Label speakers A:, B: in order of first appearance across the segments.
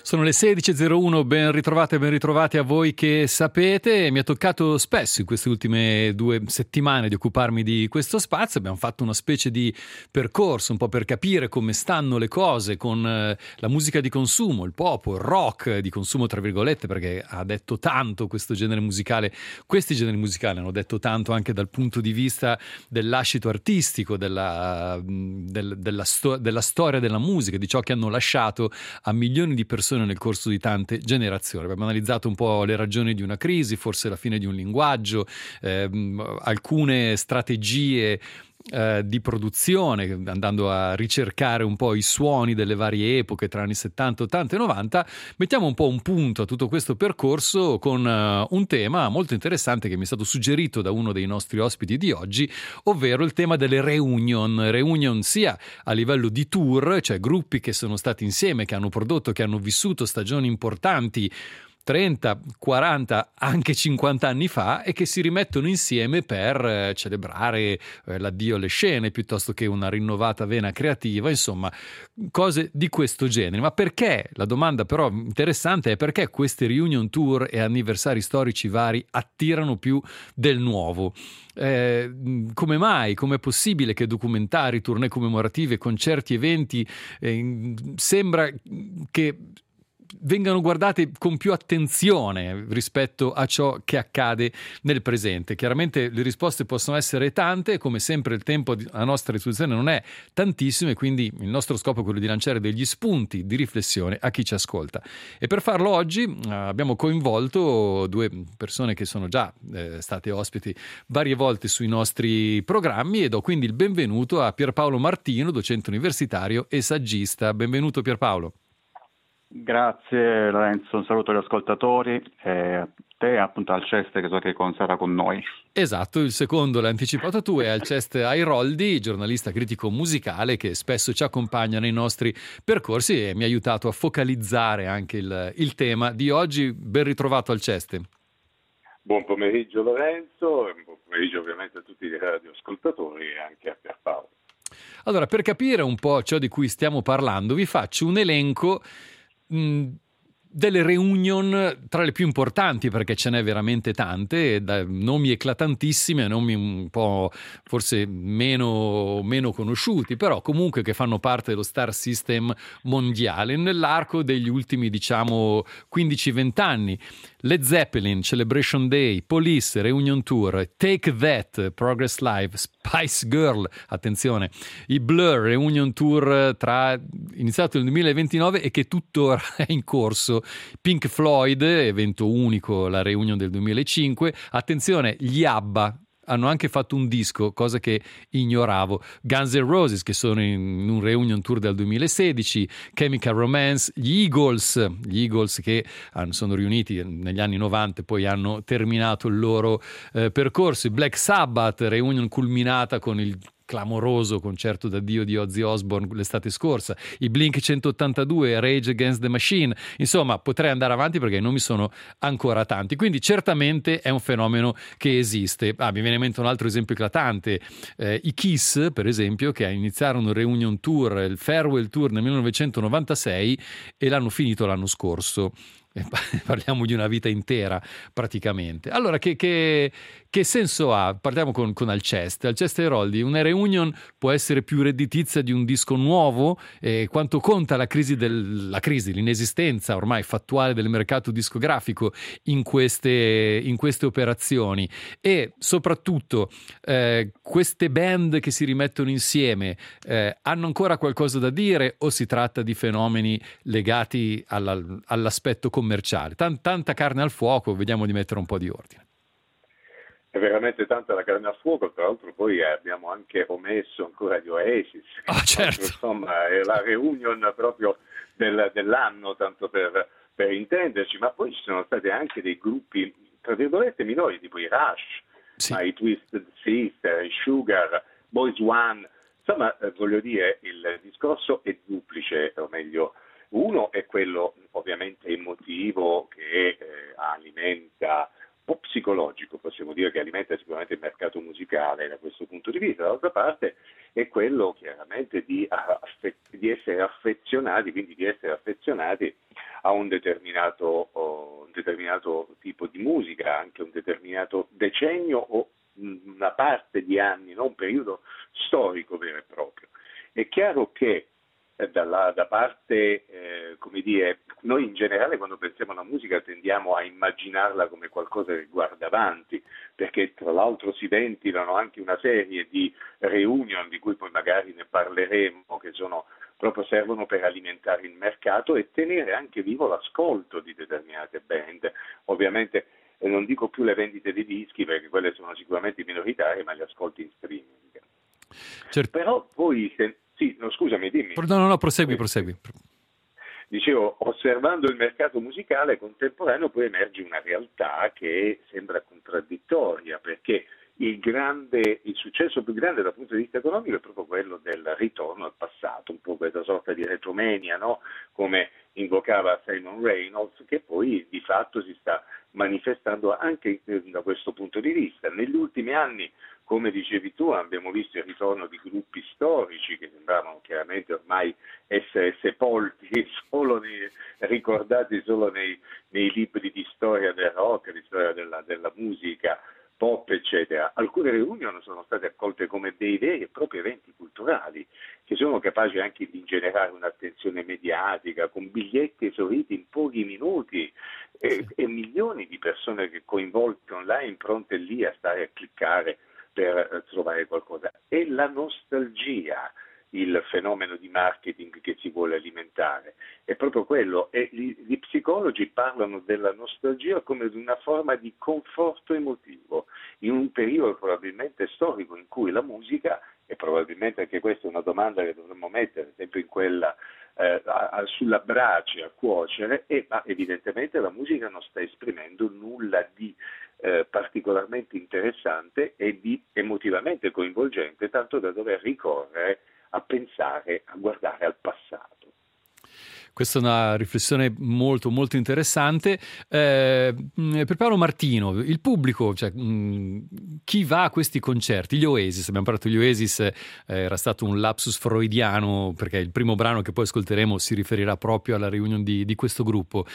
A: Sono le 16.01, ben ritrovati a voi che sapete. Mi è toccato spesso in queste ultime 2 settimane di occuparmi di questo spazio. Abbiamo fatto una specie di percorso un po' per capire come stanno le cose con la musica di consumo, il pop, il rock di consumo tra virgolette, perché ha detto tanto questo genere musicale. Questi generi musicali hanno detto tanto anche dal punto di vista del lascito artistico, della storia della musica, di ciò che hanno lasciato a milioni di persone nel corso di tante generazioni. Abbiamo analizzato un po' le ragioni di una crisi, forse la fine di un linguaggio, alcune strategie di produzione, andando a ricercare un po' i suoni delle varie epoche tra anni 70, 80 e 90. Mettiamo un po' un punto a tutto questo percorso con un tema molto interessante che mi è stato suggerito da uno dei nostri ospiti di oggi, ovvero il tema delle reunion sia a livello di tour, cioè gruppi che sono stati insieme, che hanno prodotto, che hanno vissuto stagioni importanti 30, 40, anche 50 anni fa, e che si rimettono insieme per celebrare l'addio alle scene piuttosto che una rinnovata vena creativa, insomma, cose di questo genere. Ma perché? La domanda però interessante è perché queste reunion tour e anniversari storici vari attirano più del nuovo? Come mai? Com'è possibile che documentari, tournée commemorative, concerti, eventi sembra che vengano guardate con più attenzione rispetto a ciò che accade nel presente? Chiaramente le risposte possono essere tante, come sempre il tempo a nostra disposizione non è tantissimo, e quindi il nostro scopo è quello di lanciare degli spunti di riflessione a chi ci ascolta. E per farlo oggi abbiamo coinvolto 2 persone che sono già state ospiti varie volte sui nostri programmi, e do quindi il benvenuto a Pierpaolo Martino, docente universitario e saggista. Benvenuto Pierpaolo.
B: Grazie Lorenzo, un saluto agli ascoltatori e a te, appunto al Ceste, che so che sarà con noi.
A: Esatto, il secondo l'hai anticipato tu, è Alceste Airoldi, giornalista critico musicale che spesso ci accompagna nei nostri percorsi e mi ha aiutato a focalizzare anche il tema di oggi. Ben ritrovato Alceste.
C: Buon pomeriggio Lorenzo, e buon pomeriggio ovviamente a tutti i radioascoltatori e anche a Pierpaolo.
A: Allora, per capire un po' ciò di cui stiamo parlando, vi faccio un elenco delle reunion tra le più importanti, perché ce n'è veramente tante, nomi eclatantissimi, nomi un po' forse meno conosciuti, però comunque che fanno parte dello star system mondiale nell'arco degli ultimi 15-20 anni. Led Zeppelin, Celebration Day, Police, Reunion Tour, Take That, Progress Live, Spice Girl, attenzione, i Blur, Reunion Tour iniziato nel 2029 e che tuttora è in corso, Pink Floyd, evento unico, la Reunion del 2005, attenzione, gli ABBA hanno anche fatto un disco, cosa che ignoravo, Guns N' Roses che sono in un reunion tour del 2016, Chemical Romance, gli Eagles che sono riuniti negli anni 90 e poi hanno terminato il loro percorso, i Black Sabbath, reunion culminata con il clamoroso concerto d'addio di Ozzy Osbourne l'estate scorsa, i Blink 182, Rage Against the Machine, insomma potrei andare avanti perché i nomi sono ancora tanti, quindi certamente è un fenomeno che esiste. Mi viene in mente un altro esempio eclatante, i Kiss per esempio, che iniziarono il Reunion Tour, il Farewell Tour nel 1996 e l'hanno finito l'anno scorso. Parliamo di una vita intera praticamente. Allora che senso ha? Partiamo con Alceste Airoldi. Una reunion può essere più redditizia di un disco nuovo? Quanto conta la crisi, l'inesistenza ormai fattuale del mercato discografico in queste operazioni? E soprattutto queste band che si rimettono insieme hanno ancora qualcosa da dire o si tratta di fenomeni legati all'aspetto commerciale? Tanta carne al fuoco, vediamo di mettere un po' di ordine.
C: È veramente tanta la carne al fuoco, tra l'altro poi abbiamo anche omesso ancora gli Oasis.
A: Certo.
C: Insomma, è la reunion proprio dell'anno, tanto per intenderci, ma poi ci sono stati anche dei gruppi, tra virgolette, minori, tipo i Rush,
A: sì,
C: i Twisted Sister, i Sugar, Boys One. Insomma, voglio dire, il discorso è duplice, o meglio, uno è quello ovviamente emotivo che alimenta, un po' psicologico, possiamo dire, che alimenta sicuramente il mercato musicale da questo punto di vista. Dall'altra parte è quello chiaramente di essere affezionati, quindi di essere affezionati a un determinato tipo di musica, anche un determinato decennio o una parte di anni, non un periodo storico vero e proprio. È chiaro che da parte, come dire, noi in generale quando pensiamo alla musica tendiamo a immaginarla come qualcosa che guarda avanti, perché tra l'altro si ventilano anche una serie di reunion di cui poi magari ne parleremo, che proprio servono per alimentare il mercato e tenere anche vivo l'ascolto di determinate band. Ovviamente non dico più le vendite di dischi perché quelle sono sicuramente minoritarie, ma gli ascolti in streaming.
A: Certo.
C: Però poi, sì, no, scusami, dimmi.
A: No, prosegui.
C: Dicevo, osservando il mercato musicale contemporaneo poi emerge una realtà che sembra contraddittoria, perché il successo più grande dal punto di vista economico è proprio quello del ritorno al passato, un po' questa sorta di retromania, no? Come invocava Simon Reynolds, che poi di fatto si sta manifestando anche da questo punto di vista. Negli ultimi anni, come dicevi tu, abbiamo visto il ritorno di gruppi storici che sembravano chiaramente ormai essere sepolti, ricordati solo nei libri di storia del rock, di storia della musica pop, eccetera. Alcune reunion sono state accolte come dei veri e propri eventi culturali che sono capaci anche di generare un'attenzione mediatica, con biglietti esauriti in pochi minuti e milioni di persone che coinvolte online, pronte lì a stare a cliccare per trovare qualcosa. È la nostalgia il fenomeno di marketing che si vuole alimentare, è proprio quello, e gli psicologi parlano della nostalgia come di una forma di conforto emotivo, in un periodo probabilmente storico in cui la musica, e probabilmente anche questa è una domanda che dovremmo mettere sempre in quella sulla brace a cuocere, ma evidentemente la musica non sta esprimendo nulla di particolarmente interessante e di emotivamente coinvolgente, tanto da dover ricorrere a pensare, a guardare al passato.
A: Questa è una riflessione molto molto interessante. Per Paolo Martino, il pubblico, cioè, chi va a questi concerti? Gli Oasis, abbiamo parlato degli Oasis, era stato un lapsus freudiano perché il primo brano che poi ascolteremo si riferirà proprio alla reunion di questo gruppo.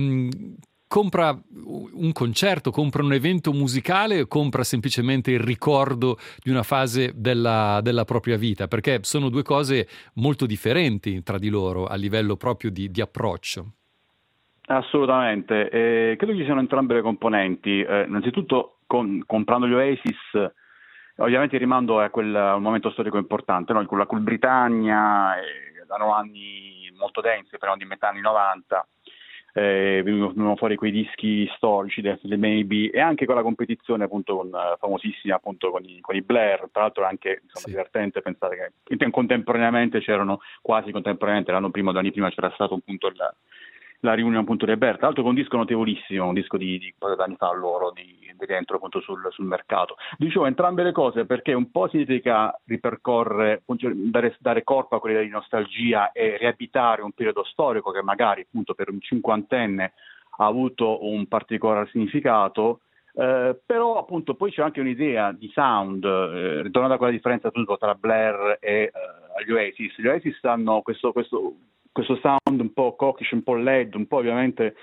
A: Compra un concerto, compra un evento musicale o compra semplicemente il ricordo di una fase della propria vita? Perché sono due cose molto differenti tra di loro a livello proprio di approccio.
B: Assolutamente, credo ci siano entrambe le componenti. Innanzitutto comprando gli Oasis, ovviamente il rimando è un momento storico importante, no? Con la Cool Britannia, erano anni molto densi, però di metà anni 90. Venivano fuori quei dischi storici Definitely Maybe, e anche con la competizione appunto famosissima appunto con i Blair. Tra l'altro anche divertente pensare che contemporaneamente quasi contemporaneamente l'anno prima, 2 anni prima c'era stato appunto la riunione appunto dei Blair, tra l'altro con un disco notevolissimo, un disco di pochi anni fa loro, di rientro appunto sul mercato. Dicevo entrambe le cose perché un po' significa ripercorrere, dare corpo a quell'idea di nostalgia e riabitare un periodo storico che magari appunto per un cinquantenne ha avuto un particolare significato, però appunto poi c'è anche un'idea di sound, ritornando a quella differenza appunto tra Blair e gli Oasis. Gli Oasis hanno questo sound un po' cockish, un po' LED, un po' ovviamente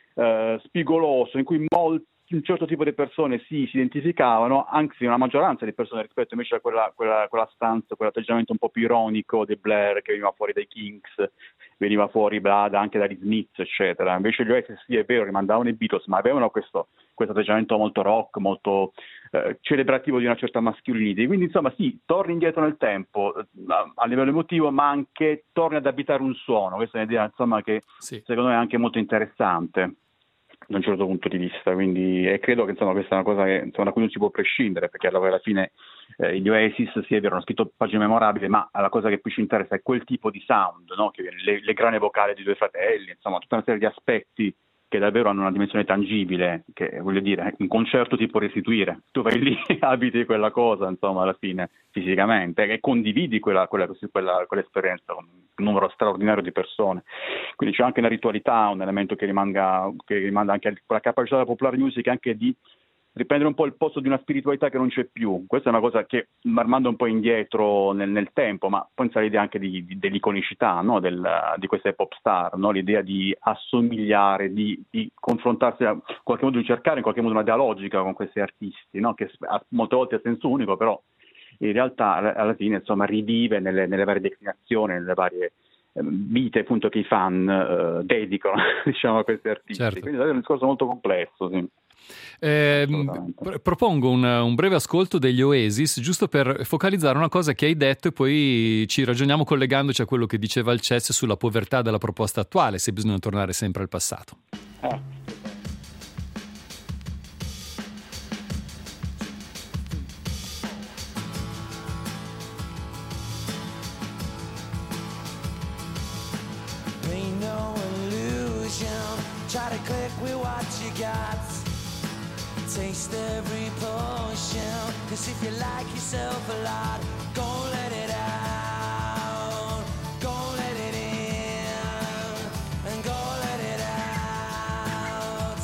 B: spigoloso, in cui un certo tipo di persone si identificavano, anzi una maggioranza di persone rispetto invece a quella stanza, quell'atteggiamento un po' più ironico dei Blair che veniva fuori dai Kinks, veniva fuori anche dagli Smiths, eccetera. Invece gli Oasis, sì, è vero, rimandavano i Beatles, ma avevano questo atteggiamento molto rock, molto celebrativo di una certa masculinità. Quindi insomma sì, torni indietro nel tempo a livello emotivo, ma anche torni ad abitare un suono. Questa è un'idea insomma che secondo me è anche molto interessante da un certo punto di vista, quindi credo che insomma questa è una cosa che, da cui non si può prescindere, perché alla fine gli Oasis sì è vero, hanno scritto pagine memorabili, ma la cosa che più ci interessa è quel tipo di sound, no? Che le grane vocali di 2 fratelli, insomma tutta una serie di aspetti che davvero hanno una dimensione tangibile, che voglio dire, un concerto ti può restituire, tu vai lì e abiti quella cosa, insomma, alla fine, fisicamente, e condividi quell'esperienza con un numero straordinario di persone. Quindi c'è anche una ritualità, un elemento che rimanda anche quella capacità della popular music anche di riprendere un po' il posto di una spiritualità che non c'è più. Questa è una cosa che, armando un po' indietro nel tempo, ma pensa all'idea anche dell'iconicità, no? Di queste pop star, no? L'idea di assomigliare, di confrontarsi, in qualche modo di cercare in qualche modo una dialogica con questi artisti, no? Che molte volte è a senso unico, però in realtà alla fine insomma rivive nelle varie declinazioni, nelle varie vite appunto che i fan dedicano diciamo a questi artisti.
A: Certo.
B: Quindi è un discorso molto complesso, sì.
A: Propongo un breve ascolto degli Oasis giusto per focalizzare una cosa che hai detto e poi ci ragioniamo collegandoci a quello che diceva il Chess sulla povertà della proposta attuale, se bisogna tornare sempre al passato.
D: Try to click with what you got. Taste every potion. Cause if you like yourself a lot, go let it out. Go let it in. And go let it out.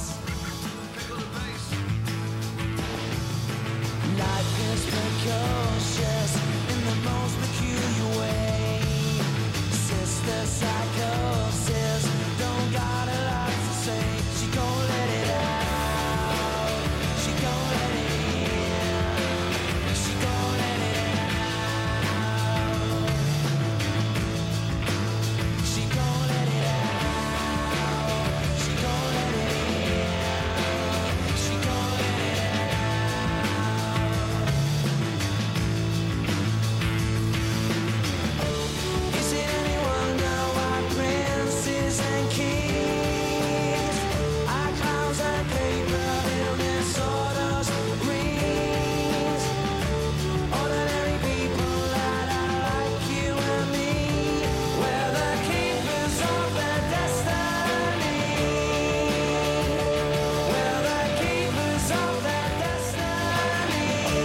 D: Life is precocious in the most peculiar way. Sister psychosis don't got a lot to say. She gon' let it out. She gon' let it in. She gon' let it out. She gon' let it out. She gon' let it in. She gon' let it out. Is it any wonder why princes and kings are clowns and paper in sawdust rings? Ordinary people that are like you and me, we're the keepers of their destiny. We're the keepers of their destiny.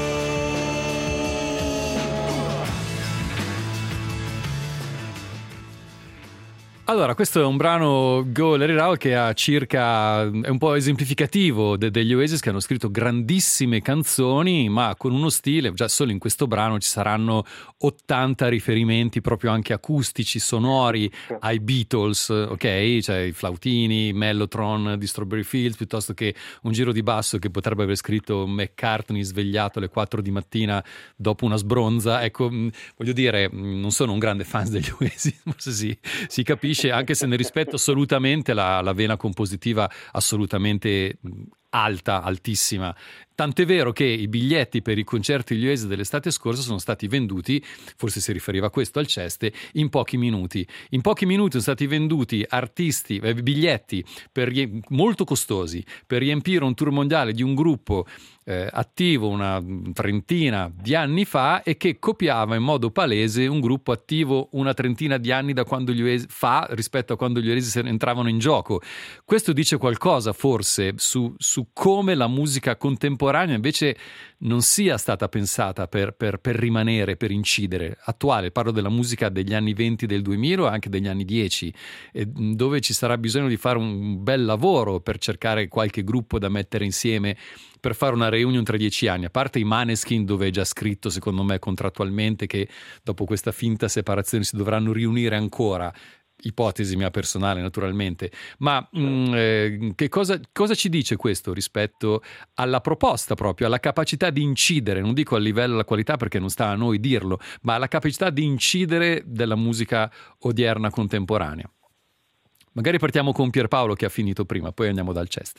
A: Allora, questo è un brano Go Let It Out che è un po' esemplificativo degli Oasis, che hanno scritto grandissime canzoni, ma con uno stile, già solo in questo brano ci saranno 80 riferimenti proprio anche acustici, sonori ai Beatles, ok? Cioè i flautini, Mellotron di Strawberry Fields, piuttosto che un giro di basso che potrebbe aver scritto McCartney svegliato alle 4 di mattina dopo una sbronza. Ecco, voglio dire, non sono un grande fan degli Oasis, forse si capisce, anche se ne rispetto assolutamente la vena compositiva assolutamente alta, altissima. Tant'è vero che i biglietti per i concerti degli Oasis dell'estate scorsa sono stati venduti, forse si riferiva a questo al Ceste, in pochi minuti. In pochi minuti sono stati venduti biglietti molto costosi per riempire un tour mondiale di un gruppo attivo una trentina di anni fa e che copiava in modo palese un gruppo attivo una trentina di anni da quando gli Oasis fa rispetto a quando gli Oasis entravano in gioco. Questo dice qualcosa forse su come la musica contemporanea invece non sia stata pensata per rimanere, per incidere. Attuale, parlo della musica degli anni 20 del 2000 o anche degli anni 10, dove ci sarà bisogno di fare un bel lavoro per cercare qualche gruppo da mettere insieme per fare una reunion tra 10 anni, a parte i Maneskin, dove è già scritto secondo me contrattualmente che dopo questa finta separazione si dovranno riunire ancora. Ipotesi mia personale naturalmente, ma che cosa ci dice questo rispetto alla proposta, proprio alla capacità di incidere, non dico a livello della qualità perché non sta a noi dirlo, ma alla capacità di incidere della musica odierna contemporanea? Magari partiamo con Pierpaolo che ha finito prima, poi andiamo dal Ceste.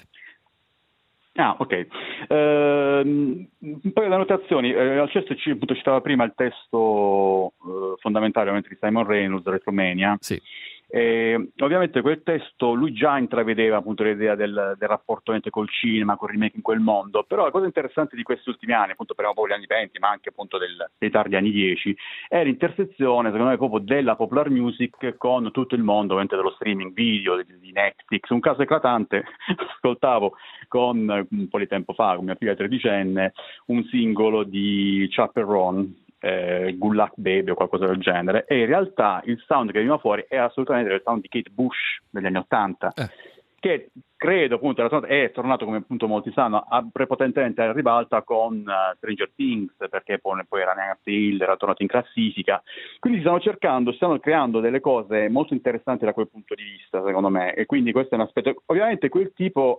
B: Ok. Un paio di annotazioni. Al Cesto appunto citava prima il testo fondamentale ovviamente di Simon Reynolds, Retromania.
A: Sì.
B: Ovviamente quel testo lui già intravedeva appunto l'idea del rapporto col cinema, col remake in quel mondo, però la cosa interessante di questi ultimi anni, appunto prima un po' gli anni 20 ma anche appunto dei tardi anni 10, è l'intersezione secondo me proprio della popular music con tutto il mondo ovviamente dello streaming video, di Netflix. Un caso eclatante, ascoltavo con un po' di tempo fa con mia figlia tredicenne un singolo di Chaperone, Good Luck Baby o qualcosa del genere, e in realtà il sound che veniva fuori è assolutamente il sound di Kate Bush degli anni 80, che credo appunto è tornato, come appunto molti sanno, prepotentemente alla ribalta con Stranger Things, perché poi era Nancy Hill, era tornato in classifica, quindi stanno creando delle cose molto interessanti da quel punto di vista, secondo me, e quindi questo è un aspetto, ovviamente quel tipo.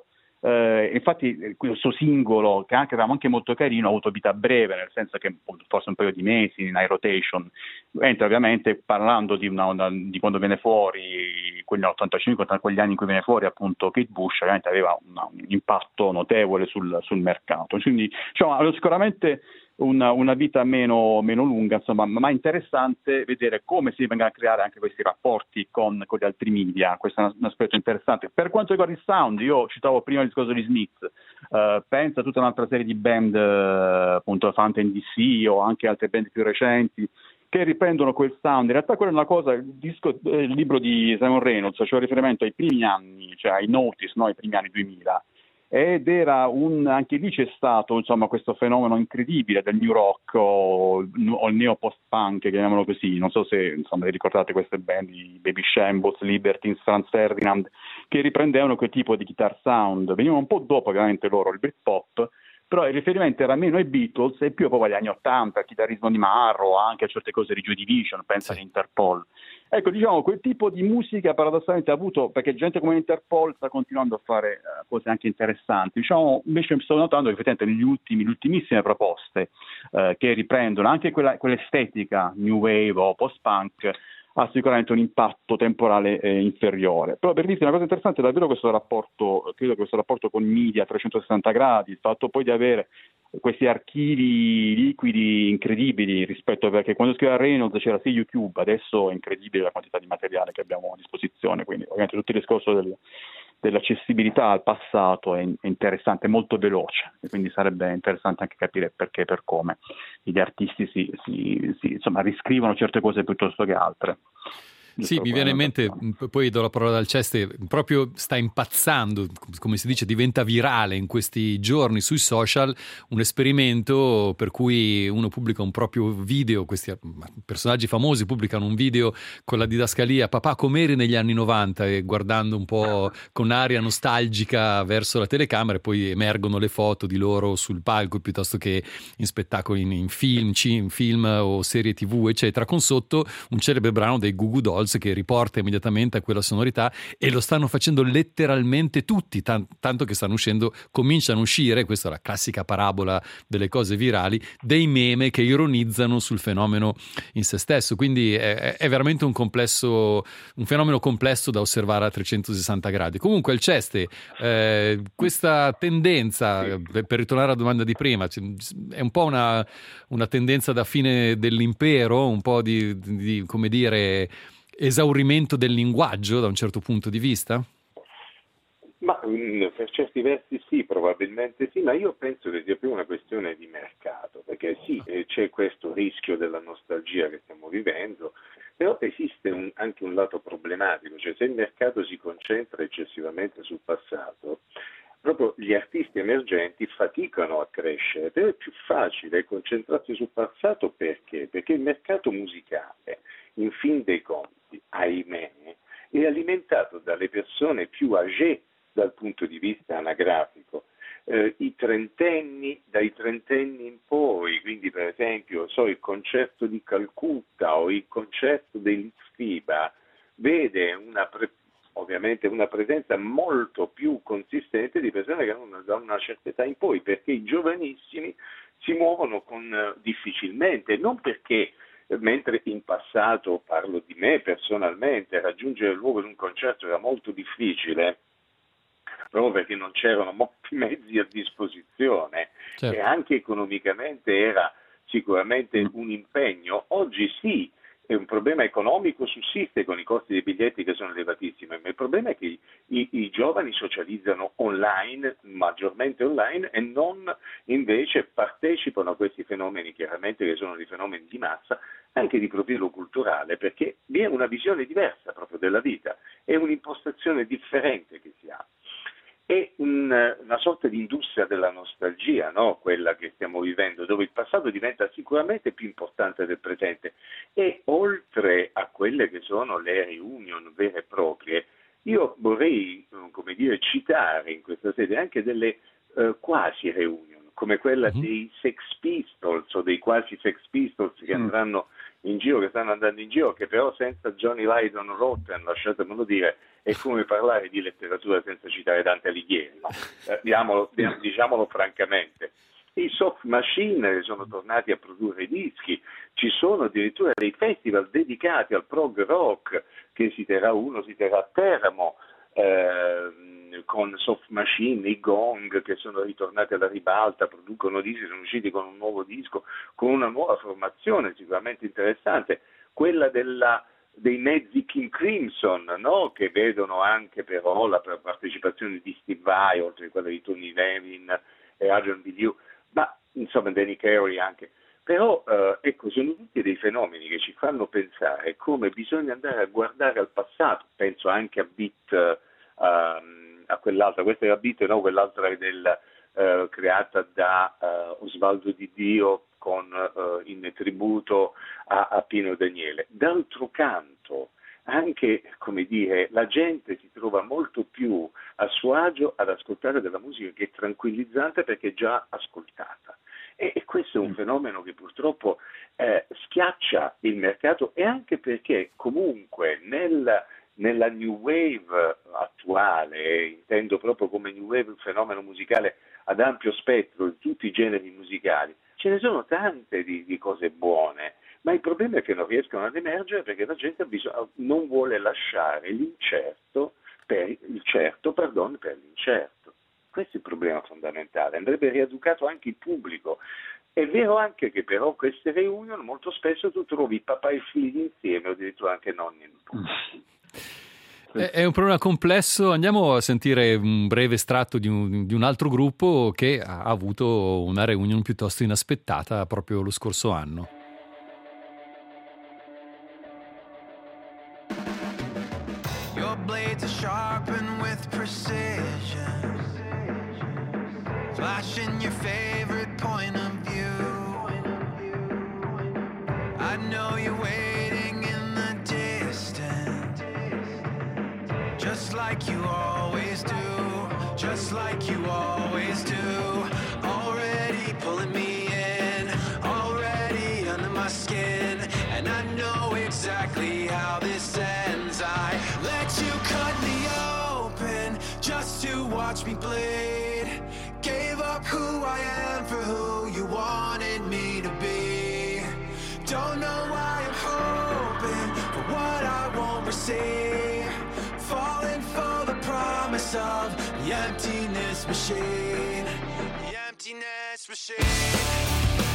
B: Infatti questo singolo, che avevamo anche molto carino, ha avuto vita breve, nel senso che forse un paio di mesi in high rotation, mentre ovviamente parlando di quando viene fuori, quelli nell'85, quegli anni in cui viene fuori appunto Kate Bush, ovviamente aveva un impatto notevole sul mercato, quindi diciamo, sicuramente una vita meno lunga, insomma, ma interessante vedere come si vengono a creare anche questi rapporti con gli altri media. Questo è un aspetto interessante. Per quanto riguarda il sound, io citavo prima il discorso di Smith, penso a tutta un'altra serie di band, appunto Fountain DC o anche altre band più recenti, che riprendono quel sound. In realtà quella è una cosa, il libro di Simon Reynolds faceva riferimento ai primi anni, cioè ai Notice, no? Ai primi anni 2000, ed era anche lì c'è stato, insomma, questo fenomeno incredibile del new rock o il neo post-punk, chiamiamolo così. Non so se, insomma, vi ricordate queste band di Baby Shambles, Libertines, Franz Ferdinand, che riprendevano quel tipo di guitar sound. Venivano un po' dopo, ovviamente, loro, il Britpop, però il riferimento era meno ai Beatles e più proprio agli anni '80, al chitarrismo di Marro, anche a certe cose di Joy Division, pensa
A: Sì.
B: di Interpol. Ecco, diciamo, quel tipo di musica paradossalmente ha avuto, perché gente come Interpol sta continuando a fare cose anche interessanti. Diciamo, invece sto notando che effettivamente le ultimissime proposte che riprendono anche quell'estetica new wave o post-punk ha sicuramente un impatto temporale inferiore. Però per dirti una cosa interessante è davvero questo rapporto, credo che questo rapporto con i media a 360 gradi, il fatto poi di avere questi archivi liquidi incredibili rispetto, perché quando scriveva Reynolds c'era sì YouTube, adesso è incredibile la quantità di materiale che abbiamo a disposizione, quindi ovviamente tutto il discorso dell'accessibilità al passato è interessante, è molto veloce, e quindi sarebbe interessante anche capire perché e per come gli artisti insomma, riscrivono certe cose piuttosto che altre.
A: Sì, mi viene in mente, poi do la parola al Ceste, proprio sta impazzando, come si dice, diventa virale in questi giorni sui social un esperimento per cui uno pubblica un proprio video, questi personaggi famosi pubblicano un video con la didascalia "Papà com'eri negli anni 90" e guardando un po' con aria nostalgica verso la telecamera, e poi emergono le foto di loro sul palco piuttosto che in spettacoli, in film o serie TV, eccetera, con sotto un celebre brano dei Goo Goo Dolls che riporta immediatamente a quella sonorità, e lo stanno facendo letteralmente tutti, tanto che cominciano a uscire, questa è la classica parabola delle cose virali, dei meme che ironizzano sul fenomeno in se stesso, quindi è veramente un fenomeno complesso da osservare a 360 gradi. Comunque il Ceste, questa tendenza, per ritornare alla domanda di prima, è un po' una tendenza da fine dell'impero, un po' di come dire, esaurimento del linguaggio da un certo punto di vista?
C: Ma per certi versi sì, probabilmente sì, ma io penso che sia più una questione di mercato, perché sì, c'è questo rischio della nostalgia che stiamo vivendo, però esiste anche un lato problematico, cioè se il mercato si concentra eccessivamente sul passato, proprio gli artisti emergenti faticano a crescere, però è più facile concentrarsi sul passato perché? Perché il mercato musicale, in fin dei conti, ahimè, è alimentato dalle persone più âgée dal punto di vista anagrafico, dai trentenni in poi, quindi per esempio il concerto di Calcutta o il concerto dei Litfiba vede ovviamente una presenza molto più consistente di persone che hanno da una certa età in poi, perché i giovanissimi si muovono difficilmente, non perché, mentre in passato, parlo di me personalmente, raggiungere il luogo di un concerto era molto difficile, proprio perché non c'erano molti mezzi a disposizione,
A: Certo.
C: E anche economicamente era sicuramente un impegno. Oggi sì, è un problema economico, sussiste con i costi dei biglietti che sono elevatissimi, ma il problema è che i giovani socializzano online, maggiormente online, e non invece partecipano a questi fenomeni, chiaramente che sono dei fenomeni di massa, anche di profilo culturale, perché vi è una visione diversa proprio della vita, è un'impostazione differente che si ha. È una sorta di industria della nostalgia, no? Quella che stiamo vivendo, dove il passato diventa sicuramente più importante del presente, e oltre a quelle che sono le reunion vere e proprie, io vorrei come dire, citare in questa sede anche delle quasi reunion, come quella dei Sex Pistols o dei quasi Sex Pistols che andranno in giro, che stanno andando in giro, che però senza Johnny Lydon Rotten, lasciatemelo dire, è come parlare di letteratura senza citare Dante Alighieri, no? Diciamolo francamente. I Soft Machine sono tornati a produrre dischi, ci sono addirittura dei festival dedicati al prog rock, che si terrà a Teramo, con Soft Machine, i Gong che sono ritornati alla ribalta, producono dischi, sono usciti con un nuovo disco, con una nuova formazione sicuramente interessante, quella dei mezzi King Crimson, no? Che vedono anche però la partecipazione di Steve Vai, oltre a quella di Tony Levin e Adrian Belew, ma insomma Danny Carey anche. Però ecco, sono tutti dei fenomeni che ci fanno pensare come bisogna andare a guardare al passato. Penso anche a Beat, a quell'altra, questa era Beat, no? Quell'altra è creata da Osvaldo Di Dio in tributo a Pino Daniele. D'altro canto, anche, come dire, la gente si trova molto più a suo agio ad ascoltare della musica che è tranquillizzante perché è già ascoltata. E questo è un fenomeno che purtroppo schiaccia il mercato, e anche perché comunque nella New Wave attuale, intendo proprio come New Wave un fenomeno musicale ad ampio spettro di tutti i generi musicali, ce ne sono tante di cose buone, ma il problema è che non riescono ad emergere perché la gente non vuole lasciare l'incerto per l'incerto. Questo è il problema fondamentale, andrebbe rieducato anche il pubblico. È vero anche che però queste reunion molto spesso tu trovi papà e figli insieme o addirittura anche nonni e nipoti.
A: È un problema complesso. Andiamo a sentire un breve estratto di un altro gruppo che ha avuto una reunion piuttosto inaspettata proprio lo scorso anno.
D: Your blades are sharpened with precision, flashing your favorite point of view. I know you're waiting in the distance, just like you always do, just like you always do. Already pulling me in, already under my skin, and I know exactly how this ends. I let you cut me open just to watch me bleed. Gave up who I am for who you wanted me to be. Don't know why I'm hoping for what I won't receive. Falling for the promise of the emptiness machine. The emptiness machine.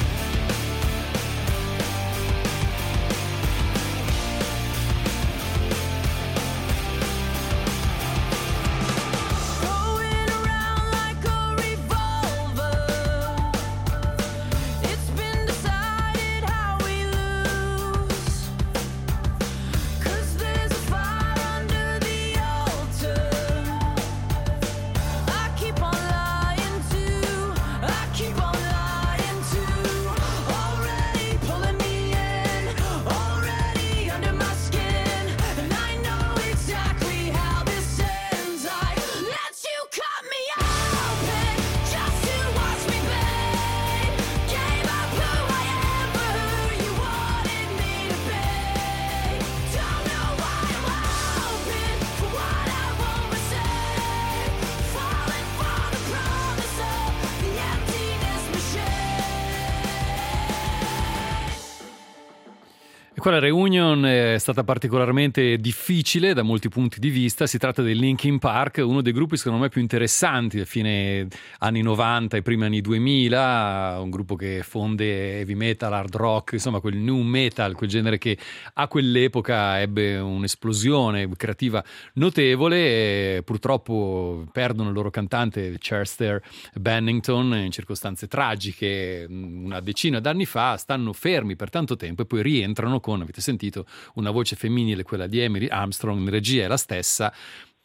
A: Quella reunion è stata particolarmente difficile da molti punti di vista. Si tratta dei Linkin Park, uno dei gruppi secondo me più interessanti a fine anni 90 e primi anni 2000, un gruppo che fonde heavy metal, hard rock, insomma quel nu metal, quel genere che a quell'epoca ebbe un'esplosione creativa notevole. E purtroppo perdono il loro cantante Chester Bennington in circostanze tragiche una decina d'anni fa, stanno fermi per tanto tempo e poi rientrano con, avete sentito, una voce femminile, quella di Emily Armstrong, in regia è la stessa,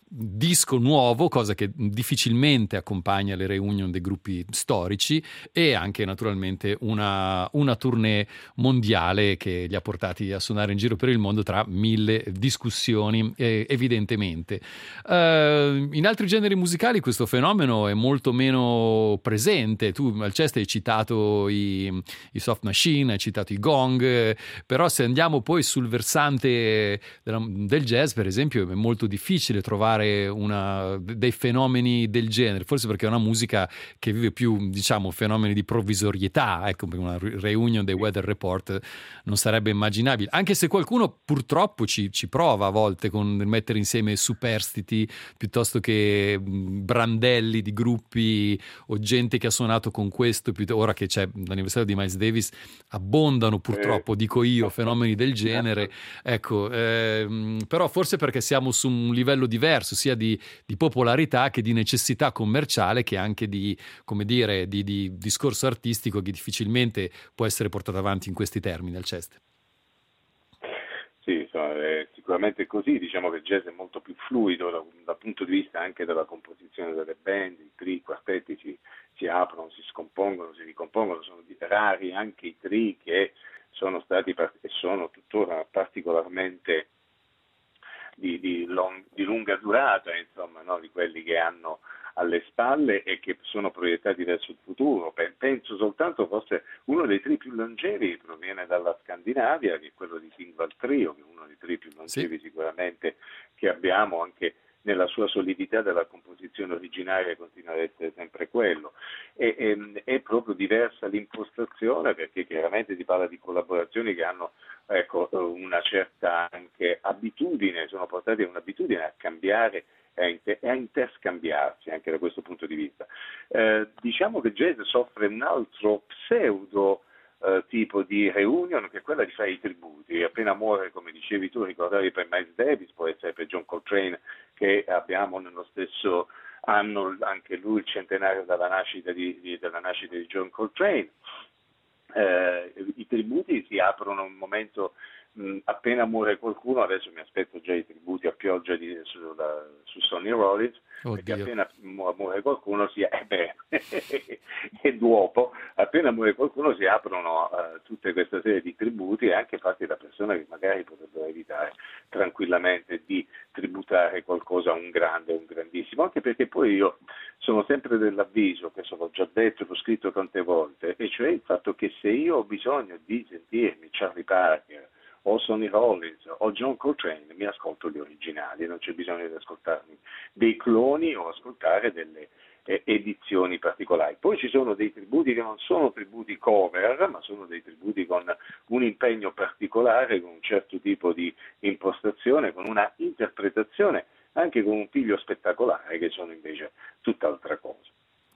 A: disco nuovo, cosa che difficilmente accompagna le reunion dei gruppi storici, e anche naturalmente una tournée mondiale che li ha portati a suonare in giro per il mondo tra 1000 discussioni, evidentemente. In altri generi musicali questo fenomeno è molto meno presente. Tu al Chester hai citato i Soft Machine, hai citato i Gong, però se andiamo poi sul versante del jazz, per esempio, è molto difficile trovare dei fenomeni del genere, forse perché è una musica che vive più, diciamo, fenomeni di provvisorietà. Ecco, una reunion dei Weather Report non sarebbe immaginabile, anche se qualcuno purtroppo ci prova a volte con mettere insieme superstiti piuttosto che brandelli di gruppi o gente che ha suonato con questo. Ora che c'è l'anniversario di Miles Davis, abbondano purtroppo, dico io, fenomeni del genere. Ecco, però forse perché siamo su un livello diverso, sia di popolarità che di necessità commerciale, che anche di, come dire, di discorso artistico, che difficilmente può essere portato avanti in questi termini al Chester.
C: Sì, insomma, è sicuramente così. Diciamo che il jazz è molto più fluido dal punto di vista anche della composizione delle band. I tri, i quartetti si aprono, si scompongono, si ricompongono. Sono rari anche i tri che sono stati e sono tuttora particolarmente di lunga durata, insomma, no? Di quelli che hanno alle spalle e che sono proiettati verso il futuro. Penso soltanto, forse uno dei tri più longevi proviene dalla Scandinavia, che è quello di Ingvar Trio, che è uno dei tri più longevi sicuramente che abbiamo, anche nella sua solidità della composizione originaria continua ad essere sempre quello. È proprio diversa l'impostazione, perché chiaramente si parla di collaborazioni che hanno, ecco, una certa anche abitudine, sono portati a un'abitudine a cambiare e a interscambiarsi anche da questo punto di vista. Diciamo che jazz soffre un altro pseudo tipo di reunion, che è quella di fare i tributi. Appena muore, come dicevi tu, ricordavi per Miles Davis, può essere per John Coltrane, che abbiamo nello stesso anno anche lui il centenario della nascita di John Coltrane. I tributi si aprono un momento, appena muore qualcuno. Adesso mi aspetto già i tributi a pioggia su Sonny Rollins. Perché appena muore qualcuno e dopo, appena muore qualcuno, si aprono tutta questa serie di tributi, anche fatti da persone che magari potrebbero evitare tranquillamente di tributare qualcosa a un grande, un grandissimo, anche perché poi io sono sempre dell'avviso, questo l'ho già detto, l'ho scritto tante volte, e cioè il fatto che se io ho bisogno di sentirmi Charlie Parker o Sonny Rollins o John Coltrane, mi ascolto gli originali, non c'è bisogno di ascoltarmi dei cloni o ascoltare delle edizioni particolari. Poi ci sono dei tributi che non sono tributi cover, ma sono dei tributi con un impegno particolare, con un certo tipo di impostazione, con una interpretazione, anche con un piglio spettacolare, che sono invece tutt'altra cosa.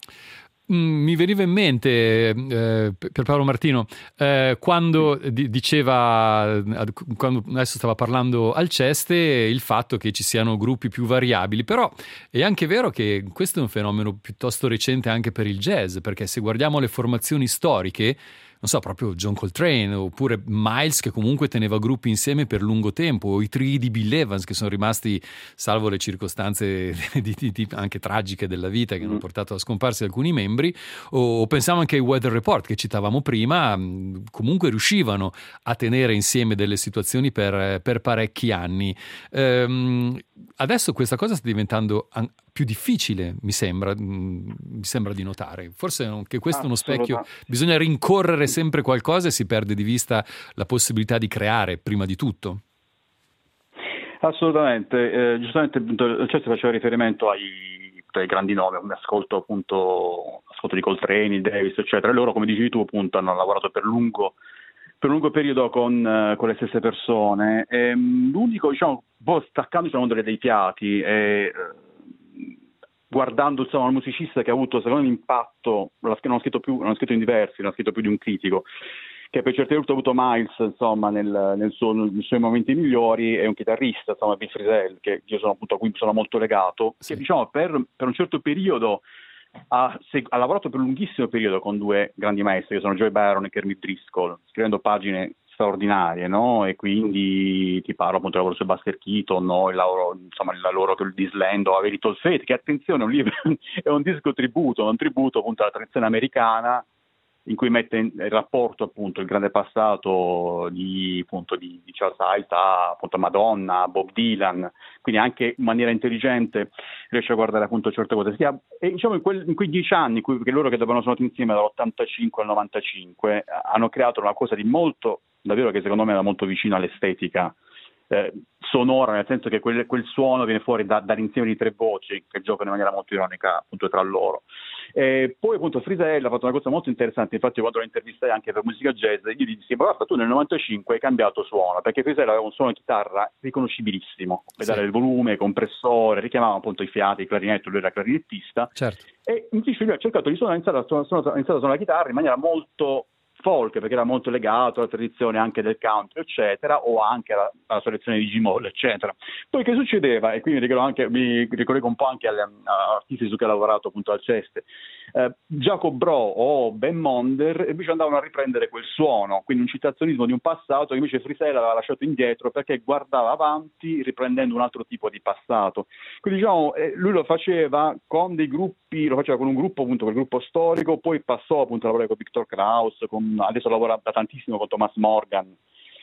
A: Mi veniva in mente, per Paolo Martino, quando diceva, quando adesso stava parlando Alceste, il fatto che ci siano gruppi più variabili, però è anche vero che questo è un fenomeno piuttosto recente anche per il jazz, perché se guardiamo le formazioni storiche, non so, proprio John Coltrane, oppure Miles, che comunque teneva gruppi insieme per lungo tempo, o i Three di Bill Evans, che sono rimasti, salvo le circostanze anche tragiche della vita che hanno portato a scomparsi alcuni membri, o pensiamo anche ai Weather Report che citavamo prima, comunque riuscivano a tenere insieme delle situazioni per parecchi anni. Adesso questa cosa sta diventando più difficile, mi sembra di notare. Forse anche questo è uno specchio, bisogna rincorrere sempre qualcosa e si perde di vista la possibilità di creare prima di tutto.
B: Assolutamente, giustamente appunto, cioè, si faceva riferimento ai grandi nomi, come ascolto di Coltrane, di Davis, eccetera, e loro, come dicevi tu, appunto, hanno lavorato per lungo periodo con le stesse persone. L'unico, diciamo, un po' staccando dal mondo dei fiati, guardando, insomma, un musicista che ha avuto, secondo me, un impatto, non ha scritto in diversi, non ha scritto più di un critico, che per certi versi ha avuto Miles, insomma, nei suoi momenti migliori, è un chitarrista, insomma, Bill Frisell, che io sono appunto a cui sono molto legato, sì. Che diciamo per un certo periodo ha lavorato per un lunghissimo periodo con due grandi maestri, che sono Joey Byron e Kermit Driscoll, scrivendo pagine straordinarie, no? E quindi ti parlo appunto del lavoro su Buster Keaton, no? Il lavoro, insomma, il lavoro di Slando, Avery Tolfett, che attenzione, un libro è un disco tributo, un tributo appunto alla tradizione americana, in cui mette in rapporto appunto il grande passato di Charles Hyde appunto Madonna, Bob Dylan, quindi anche in maniera intelligente riesce a guardare appunto certe cose. E diciamo in quei 10 anni, che loro che avevano suonato insieme dall'85 al 95, hanno creato una cosa di molto, davvero, che secondo me era molto vicino all'estetica sonora, nel senso che quel suono viene fuori dall'insieme di 3 voci che giocano in maniera molto ironica appunto tra loro. Poi appunto Frisella ha fatto una cosa molto interessante, infatti quando lo intervistai anche per Musica Jazz, io gli dissi: guarda, tu nel 95 hai cambiato suono, perché Frisella aveva un suono di chitarra riconoscibilissimo, pedale del volume, compressore, richiamava appunto i fiati, il clarinetto, lui era clarinettista,
A: certo.
B: E invece lui ha cercato di suonare, ha iniziato a suonare la chitarra in maniera molto folk, perché era molto legato alla tradizione anche del country, eccetera, o anche alla sua lezione di G-Moll, eccetera. Poi che succedeva, e qui mi ricollego un po' anche agli artisti su cui ha lavorato appunto al Ceste, Jacob Bro o Ben Monder invece andavano a riprendere quel suono, quindi un citazionismo di un passato che invece Frisella aveva lasciato indietro perché guardava avanti riprendendo un altro tipo di passato. Quindi diciamo lui lo faceva con dei gruppi, lo faceva con un gruppo appunto, quel gruppo storico, poi passò appunto a lavorare con Victor Krauss, adesso lavora da tantissimo con Thomas Morgan.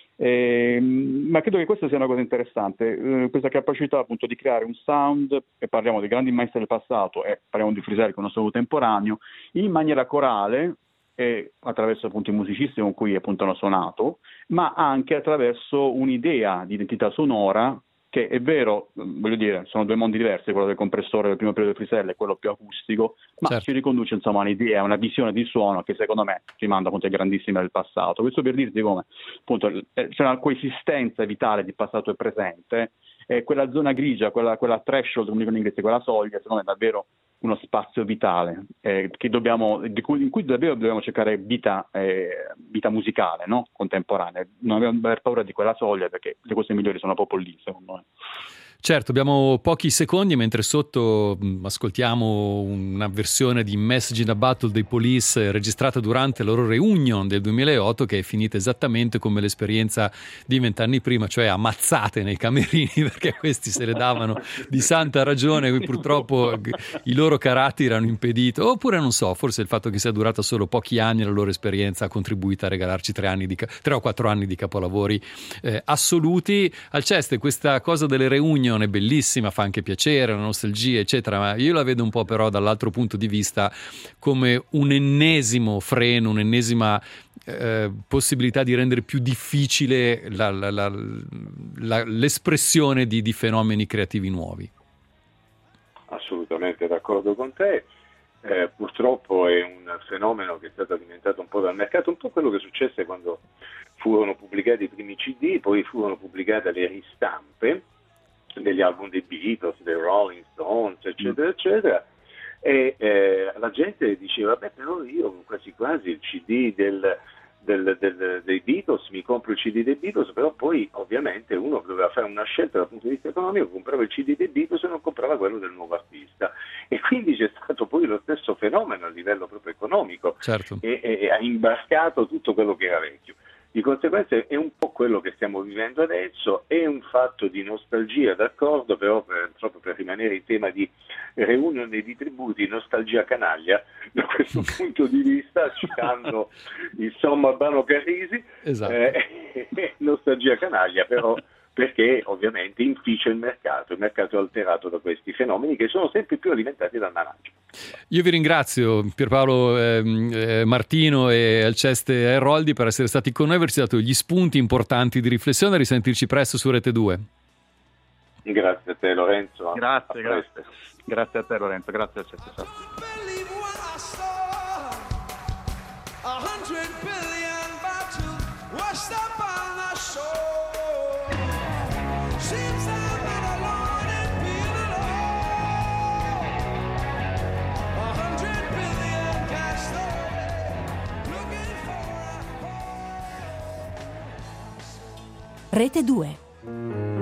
B: Ma credo che questa sia una cosa interessante, questa capacità appunto di creare un sound, e parliamo dei grandi maestri del passato e parliamo di Frisella, che è un nostro contemporaneo, in maniera corale e attraverso appunto i musicisti con cui appunto hanno suonato, ma anche attraverso un'idea di identità sonora che è vero, voglio dire, sono 2 mondi diversi, quello del compressore del primo periodo di Frisella e quello più acustico, ma
A: certo,
B: ci riconduce insomma a un'idea, una visione di suono che secondo me rimanda appunto ai grandissimi del passato. Questo per dirti come appunto c'è una coesistenza vitale di passato e presente, e quella zona grigia, quella threshold, come dicono in inglese, quella soglia, secondo me è davvero uno spazio vitale in cui davvero dobbiamo cercare vita musicale, no? Contemporanea. Non abbiamo aver paura di quella soglia, perché le cose migliori sono proprio lì, secondo me.
A: Certo, abbiamo pochi secondi mentre sotto ascoltiamo una versione di Message in a Battle dei Police registrata durante la loro reunion del 2008, che è finita esattamente come l'esperienza di 20 anni prima, cioè ammazzate nei camerini, perché questi se le davano di santa ragione, purtroppo i loro caratteri hanno impedito, oppure non so, forse il fatto che sia durata solo pochi anni la loro esperienza ha contribuito a regalarci 3 o 4 anni di capolavori assoluti. Al Ceste questa cosa delle reunion è bellissima, fa anche piacere, la nostalgia eccetera, ma io la vedo un po' però dall'altro punto di vista come un ennesimo freno, un'ennesima possibilità di rendere più difficile l'espressione di fenomeni creativi nuovi.
C: Assolutamente d'accordo con te. Purtroppo è un fenomeno che è stato alimentato un po' dal mercato, un po' quello che successe quando furono pubblicati i primi CD, poi furono pubblicate le ristampe degli album dei Beatles, dei Rolling Stones, eccetera, eccetera, e la gente diceva: beh, però io quasi quasi il CD dei Beatles, mi compro il CD dei Beatles, però poi ovviamente uno doveva fare una scelta dal punto di vista economico, comprava il CD dei Beatles e non comprava quello del nuovo artista, e quindi c'è stato poi lo stesso fenomeno a livello proprio economico,
A: certo,
C: e ha imbarcato tutto quello che era vecchio. Di conseguenza è un po' quello che stiamo vivendo adesso, è un fatto di nostalgia, d'accordo, però proprio per rimanere in tema di reunion e di tributi, nostalgia canaglia, da questo punto di vista, citando insomma Bano Carrisi,
A: esatto.
C: Nostalgia canaglia, però perché ovviamente inficia il mercato è alterato da questi fenomeni che sono sempre più alimentati dal managgio.
A: Io vi ringrazio Pierpaolo Martino e Alceste Roldi per essere stati con noi, averci dato gli spunti importanti di riflessione, a risentirci presto su Rete 2.
C: Grazie a te Lorenzo.
B: Grazie a te Lorenzo, grazie a te. Ciao.
E: Rete 2.